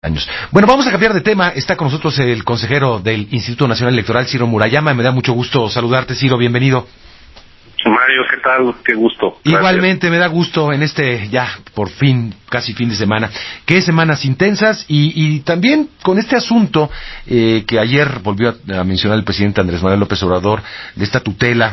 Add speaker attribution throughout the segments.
Speaker 1: años. Bueno, vamos a cambiar de tema. Está con nosotros el consejero del Instituto Nacional Electoral, Ciro Murayama. Me da mucho gusto saludarte, Ciro. Bienvenido.
Speaker 2: Mario, ¿qué tal? Qué gusto. Gracias.
Speaker 1: Igualmente, me da gusto en ya, por fin, casi fin de semana. Qué semanas intensas y también con este asunto que ayer volvió a mencionar el presidente Andrés Manuel López Obrador, de esta tutela,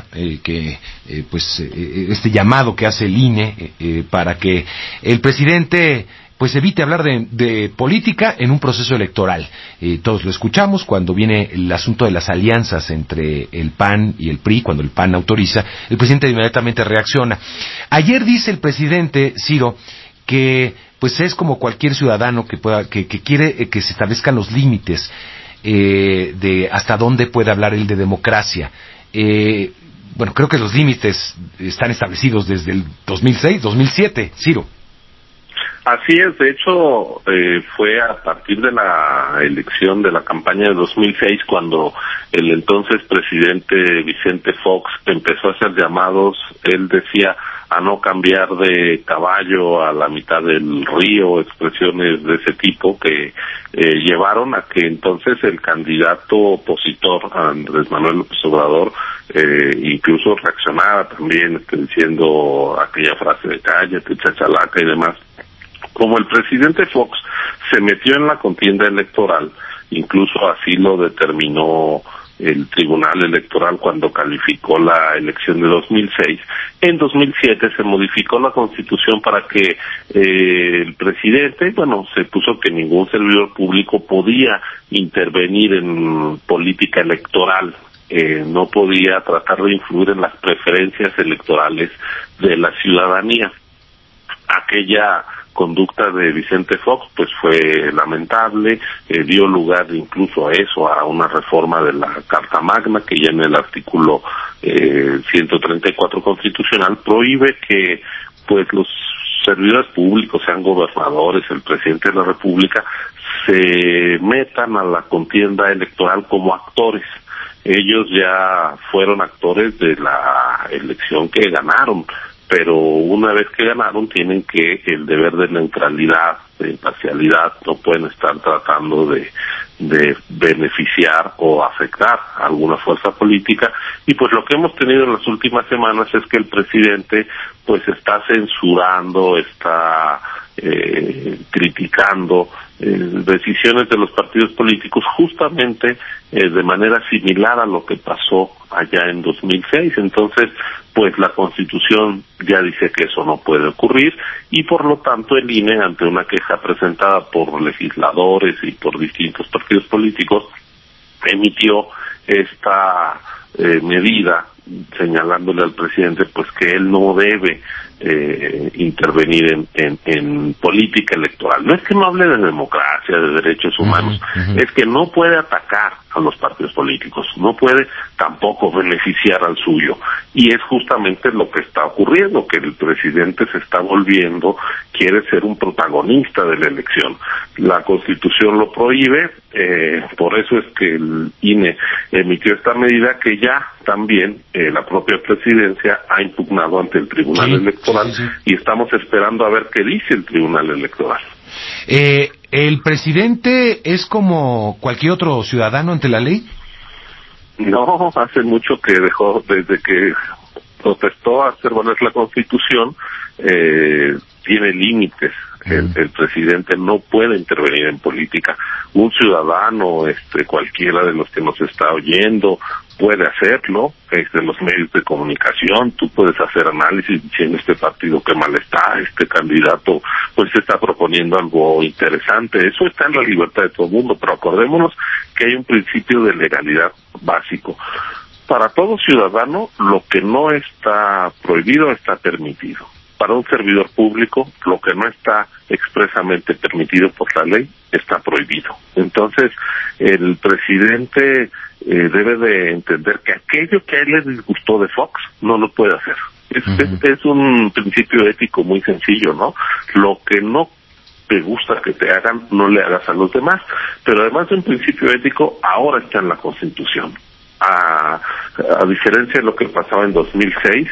Speaker 1: este llamado que hace el INE para que el presidente pues evite hablar de política en un proceso electoral. Todos lo escuchamos cuando viene el asunto de las alianzas entre el PAN y el PRI, cuando el PAN autoriza, el presidente inmediatamente reacciona. Ayer dice el presidente, Ciro, que pues es como cualquier ciudadano que quiere que se establezcan los límites de hasta dónde puede hablar él de democracia. Bueno, creo que los límites están establecidos desde el 2006, 2007, Ciro.
Speaker 2: Así es, de hecho, fue a partir de la elección de la campaña de 2006 cuando el entonces presidente Vicente Fox empezó a hacer llamados, él decía, a no cambiar de caballo a la mitad del río, expresiones de ese tipo que llevaron a que entonces el candidato opositor, Andrés Manuel López Obrador, incluso reaccionara también diciendo aquella frase de cállate, chachalaca y demás. Como el presidente Fox se metió en la contienda electoral, incluso así lo determinó el Tribunal Electoral cuando calificó la elección de 2006, en 2007 se modificó la Constitución para que el presidente, se puso que ningún servidor público podía intervenir en política electoral, no podía tratar de influir en las preferencias electorales de la ciudadanía. Aquella conducta de Vicente Fox pues fue lamentable, dio lugar incluso a eso, a una reforma de la Carta Magna que ya en el artículo 134 constitucional prohíbe que pues los servidores públicos, sean gobernadores, el presidente de la República, se metan a la contienda electoral como actores. Ellos ya fueron actores de la elección que ganaron, pero una vez que ganaron tienen que el deber de neutralidad, de imparcialidad, no pueden estar tratando de beneficiar o afectar a alguna fuerza política. Y pues lo que hemos tenido en las últimas semanas es que el presidente pues está censurando, está criticando decisiones de los partidos políticos justamente de manera similar a lo que pasó allá en 2006. Entonces, pues la Constitución ya dice que eso no puede ocurrir y por lo tanto el INE, ante una queja presentada por legisladores y por distintos partidos políticos, emitió esta medida señalándole al presidente pues que él no debe intervenir en política electoral. No es que no hable de democracia, de derechos humanos, es que no puede atacar a los partidos políticos, no puede tampoco beneficiar al suyo, y es justamente lo que está ocurriendo, que el presidente se está volviendo, quiere ser un protagonista de la elección. La Constitución lo prohíbe, por eso es que el INE emitió esta medida que ya también la propia presidencia ha impugnado ante el Tribunal Electoral, y estamos esperando a ver qué dice el Tribunal Electoral.
Speaker 1: ¿El presidente es como cualquier otro ciudadano ante la ley?
Speaker 2: No, hace mucho que dejó, desde que protestó a hacer valer la Constitución, tiene límites. El presidente no puede intervenir en política. Un ciudadano, cualquiera de los que nos está oyendo, puede hacerlo, de los medios de comunicación, tú puedes hacer análisis diciendo este partido que mal está, este candidato pues está proponiendo algo interesante, eso está en la libertad de todo el mundo, pero acordémonos que hay un principio de legalidad básico. Para todo ciudadano, lo que no está prohibido está permitido. Para un servidor público, lo que no está expresamente permitido por la ley está prohibido. Entonces, el presidente debe de entender que aquello que a él le disgustó de Fox no lo puede hacer. Es un principio ético muy sencillo, ¿no? Lo que no te gusta que te hagan, no le hagas a los demás. Pero además de un principio ético, ahora está en la Constitución. A diferencia de lo que pasaba en 2006,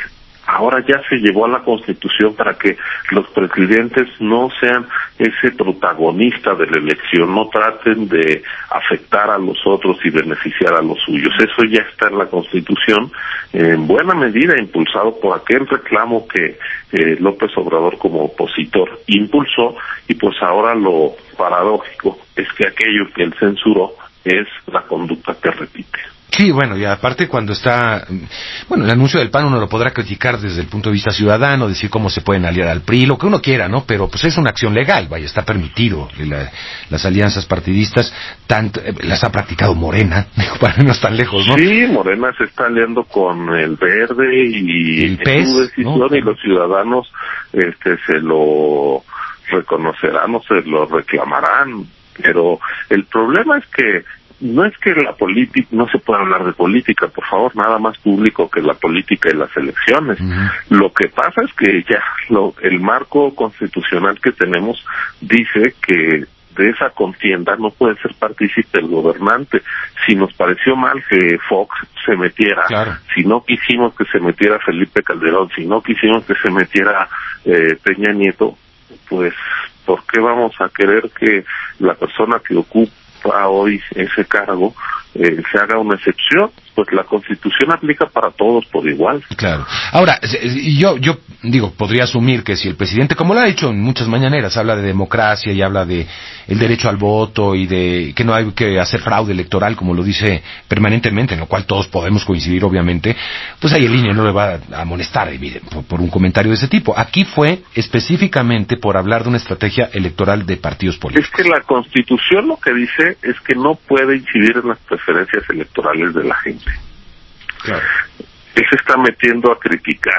Speaker 2: ahora ya se llevó a la Constitución para que los presidentes no sean ese protagonista de la elección, no traten de afectar a los otros y beneficiar a los suyos. Eso ya está en la Constitución, en buena medida impulsado por aquel reclamo que López Obrador como opositor impulsó, y pues ahora lo paradójico es que aquello que él censuró es la conducta que repite.
Speaker 1: Sí, bueno, y aparte cuando está, bueno, el anuncio del PAN uno lo podrá criticar desde el punto de vista ciudadano, decir cómo se pueden aliar al PRI, lo que uno quiera, ¿no? Pero pues es una acción legal, vaya, está permitido. Las alianzas partidistas, tanto, las ha practicado Morena, para no estar lejos, ¿no?
Speaker 2: Sí, Morena se está aliando con el Verde y
Speaker 1: el PES,
Speaker 2: su decisión, ¿no? Y los ciudadanos se lo reconocerán o se lo reclamarán, pero el problema es que no es que la política, no se pueda hablar de política, por favor, nada más público que la política y las elecciones. Uh-huh. Lo que pasa es que ya el marco constitucional que tenemos dice que de esa contienda no puede ser partícipe el gobernante. Si nos pareció mal que Fox se metiera, claro, si no quisimos que se metiera Felipe Calderón, si no quisimos que se metiera Peña Nieto, pues ¿por qué vamos a querer que la persona que ocupa hoy ese cargo se haga una excepción? Pues la Constitución aplica para todos por igual.
Speaker 1: Claro. Ahora, yo digo, podría asumir que si el presidente, como lo ha hecho en muchas mañaneras, habla de democracia y habla de el derecho al voto y de que no hay que hacer fraude electoral, como lo dice permanentemente, en lo cual todos podemos coincidir, obviamente, pues ahí el INE no le va a amonestar por un comentario de ese tipo. Aquí fue específicamente por hablar de una estrategia electoral de partidos políticos.
Speaker 2: Es que la Constitución lo que dice es que no puede incidir en las preferencias electorales de la gente.
Speaker 1: Claro.
Speaker 2: Él se está metiendo a criticar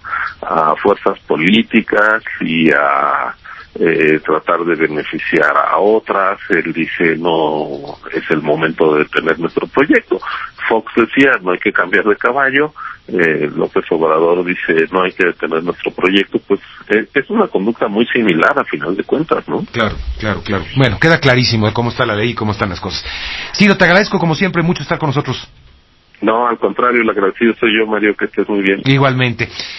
Speaker 2: a fuerzas políticas y a tratar de beneficiar a otras. Él dice no es el momento de detener nuestro proyecto. Fox decía no hay que cambiar de caballo. López Obrador dice no hay que detener nuestro proyecto. Pues es una conducta muy similar a final de cuentas, ¿no?
Speaker 1: Claro. Bueno, queda clarísimo cómo está la ley y cómo están las cosas. Ciro, te agradezco como siempre mucho estar con nosotros.
Speaker 2: No, al contrario, el agradecido soy yo, Mario, que estés muy bien.
Speaker 1: Igualmente.